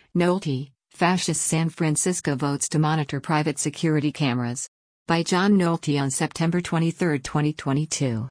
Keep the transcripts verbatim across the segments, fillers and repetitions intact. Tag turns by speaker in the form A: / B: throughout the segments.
A: Nolte, Fascist San Francisco votes to monitor private security cameras. By John Nolte on September twenty-third, twenty twenty-two.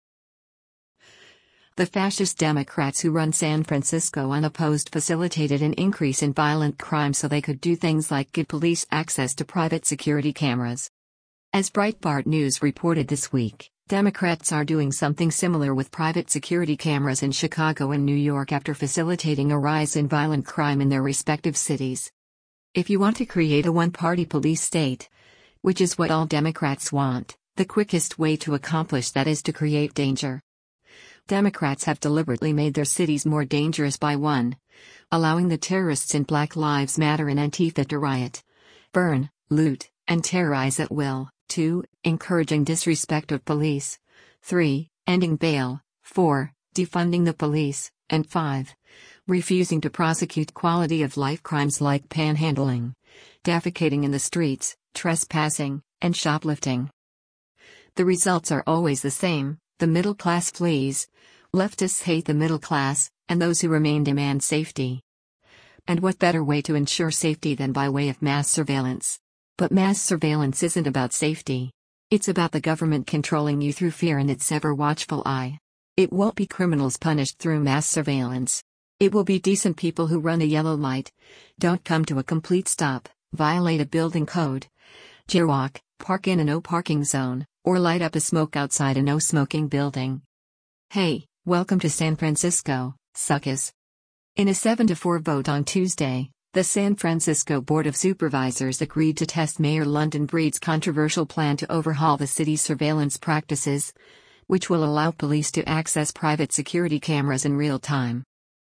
A: The fascist Democrats who run San Francisco unopposed facilitated an increase in violent crime so they could do things like give police access to private security cameras. As Breitbart News reported this week, Democrats are doing something similar with private security cameras in Chicago and New York after facilitating a rise in violent crime in their respective cities. If you want to create a one-party police state, which is what all Democrats want, the quickest way to accomplish that is to create danger. Democrats have deliberately made their cities more dangerous by one. Allowing the terrorists in Black Lives Matter and Antifa to riot, burn, loot, and terrorize at will. two. Encouraging disrespect of police. three. Ending bail. four. Defunding the police. And five. Refusing to prosecute quality of life crimes like panhandling, defecating in the streets, trespassing, and shoplifting. The results are always the same: the middle class flees. Leftists hate the middle class, and those who remain demand safety. And what better way to ensure safety than by way of mass surveillance? But mass surveillance isn't about safety. It's about the government controlling you through fear and its ever-watchful eye. It won't be criminals punished through mass surveillance. It will be decent people who run a yellow light, don't come to a complete stop, violate a building code, jaywalk, park in a no parking zone, or light up a smoke outside a no smoking building. Hey, welcome to San Francisco, suckers. In a seven to four vote on Tuesday, the San Francisco Board of Supervisors agreed to test Mayor London Breed's controversial plan to overhaul the city's surveillance practices, which will allow police to access private security cameras in real time.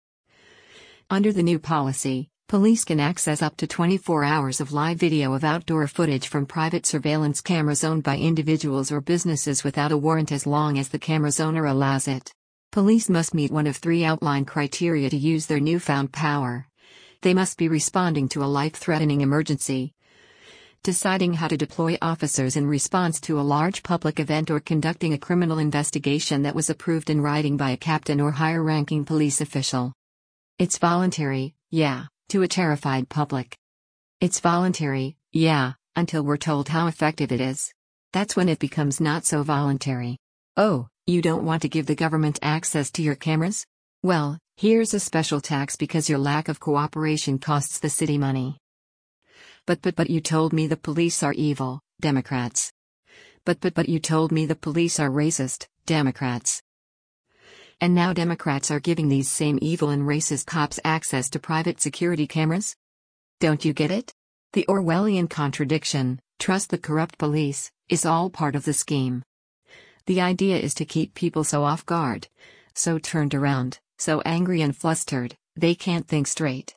A: Under the new policy, police can access up to twenty-four hours of live video of outdoor footage from private surveillance cameras owned by individuals or businesses without a warrant as long as the camera's owner allows it. Police must meet one of three outlined criteria to use their newfound power. They must be responding to a life-threatening emergency, deciding how to deploy officers in response to a large public event, or conducting a criminal investigation that was approved in writing by a captain or higher-ranking police official. It's voluntary, yeah, to a terrified public. It's voluntary, yeah, until we're told how effective it is. That's when it becomes not so voluntary. Oh, you don't want to give the government access to your cameras? Well, here's a special tax because your lack of cooperation costs the city money. But but but you told me the police are evil, Democrats. But but but you told me the police are racist, Democrats. And now Democrats are giving these same evil and racist cops access to private security cameras? Don't you get it? The Orwellian contradiction, trust the corrupt police, is all part of the scheme. The idea is to keep people so off guard, so turned around, so angry and flustered, they can't think straight.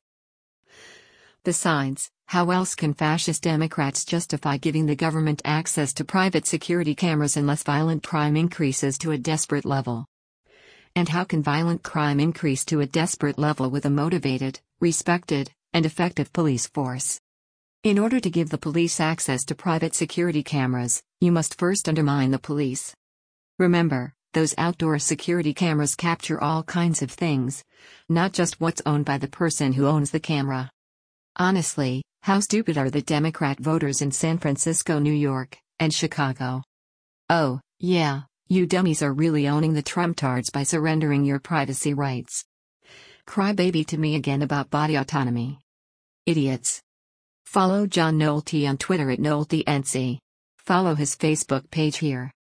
A: Besides, how else can fascist Democrats justify giving the government access to private security cameras unless violent crime increases to a desperate level? And how can violent crime increase to a desperate level with a motivated, respected, and effective police force? In order to give the police access to private security cameras, you must first undermine the police. Remember, those outdoor security cameras capture all kinds of things, not just what's owned by the person who owns the camera. Honestly, how stupid are the Democrat voters in San Francisco, New York, and Chicago? Oh, yeah, you dummies are really owning the Trump-tards by surrendering your privacy rights. Crybaby to me again about body autonomy. Idiots. Follow John Nolte on Twitter at NolteNC. Follow his Facebook page here.